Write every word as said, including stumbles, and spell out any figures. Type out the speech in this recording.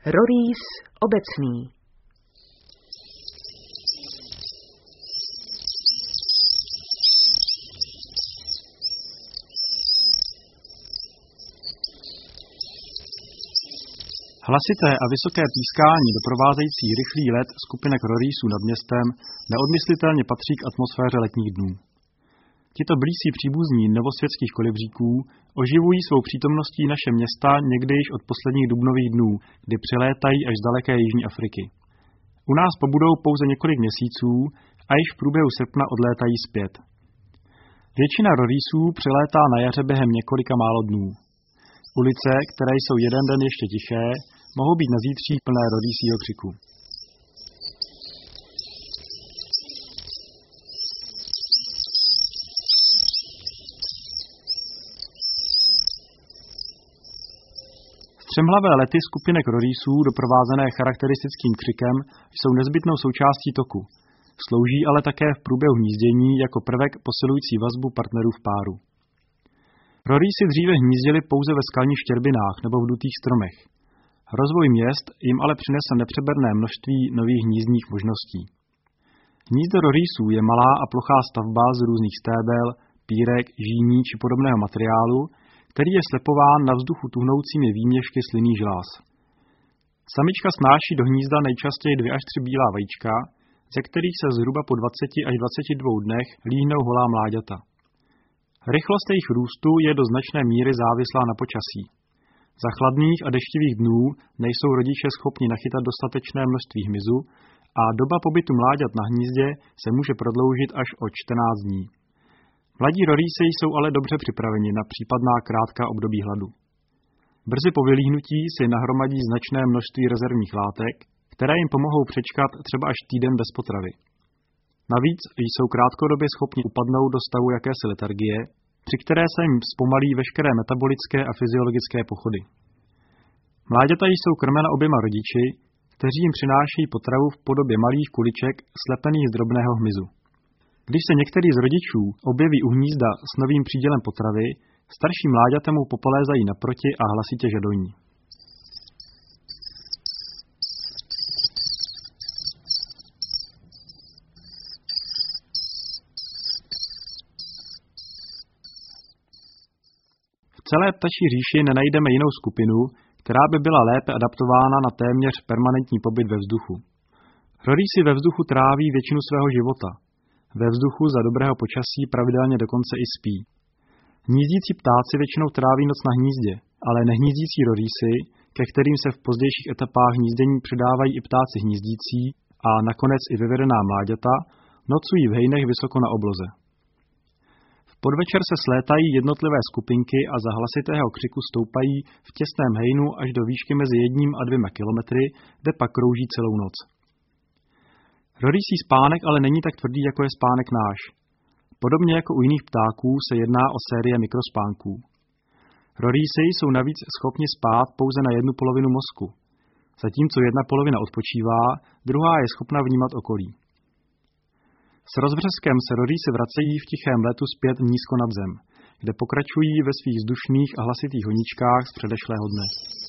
Rorís obecný. Hlasité a vysoké pískání doprovázející rychlý let skupinek rorýsů nad městem neodmyslitelně patří k atmosféře letních dnů. Tito blízcí příbuzní novosvětských kolibříků oživují svou přítomností naše města někdy již od posledních dubnových dnů, kdy přilétají až z daleké jižní Afriky. U nás pobudou pouze několik měsíců a již v průběhu srpna odlétají zpět. Většina rorýsů přilétá na jaře během několika málo dnů. Ulice, které jsou jeden den ještě tiché, mohou být na zítří plné rorýsího křiku. Střemhlavé lety skupinek rorýsů doprovázené charakteristickým křikem jsou nezbytnou součástí toku. Slouží ale také v průběhu hnízdění jako prvek posilující vazbu partnerů v páru. Rorýsy dříve hnízdily pouze ve skalních štěrbinách nebo v dutých stromech. Rozvoj měst jim ale přinesl nepřeberné množství nových hnízdních možností. Hnízdo rorýsů je malá a plochá stavba z různých stébel, pírek, žíní či podobného materiálu, který je slepován na vzduchu tuhnoucími výměšky slynných žláz. Samička snáší do hnízda nejčastěji dvě až tři bílá vajíčka, ze kterých se zhruba po dvaceti až dvaceti dvou dnech líhnou holá mláďata. Rychlost jejich růstu je do značné míry závislá na počasí. Za chladných a deštivých dnů nejsou rodiče schopni nachytat dostatečné množství hmyzu a doba pobytu mláďat na hnízdě se může prodloužit až o čtrnáct dní. Mladí rorýsy jsou ale dobře připraveni na případná krátká období hladu. Brzy po vylíhnutí si nahromadí značné množství rezervních látek, které jim pomohou přečkat třeba až týden bez potravy. Navíc jsou krátkodobě schopni upadnout do stavu jakési letargie, při které se jim zpomalí veškeré metabolické a fyziologické pochody. Mláďata jsou krmena oběma rodiči, kteří jim přinášejí potravu v podobě malých kuliček slepených z drobného hmyzu. Když se některý z rodičů objeví u hnízda s novým přídělem potravy, starší mláďata mu popolézají naproti a hlasitě žadoní. V celé ptačí říši nenajdeme jinou skupinu, která by byla lépe adaptována na téměř permanentní pobyt ve vzduchu. Rorýsy ve vzduchu tráví většinu svého života. Ve vzduchu za dobrého počasí pravidelně dokonce i spí. Hnízdící ptáci většinou tráví noc na hnízdě, ale nehnízdící rorýsy, ke kterým se v pozdějších etapách hnízdění přidávají i ptáci hnízdící a nakonec i vyvedená mláďata, nocují v hejnech vysoko na obloze. V podvečer se slétají jednotlivé skupinky a za hlasitého křiku stoupají v těsném hejnu až do výšky mezi jedním a dvěma kilometry, kde pak krouží celou noc. Rorýsí spánek ale není tak tvrdý, jako je spánek náš. Podobně jako u jiných ptáků se jedná o série mikrospánků. Rorýsy jsou navíc schopni spát pouze na jednu polovinu mozku. Zatímco jedna polovina odpočívá, druhá je schopna vnímat okolí. S rozvřeskem se rorýsy vracejí v tichém letu zpět nízko nad zem, kde pokračují ve svých vzdušných a hlasitých honičkách z předešlého dne.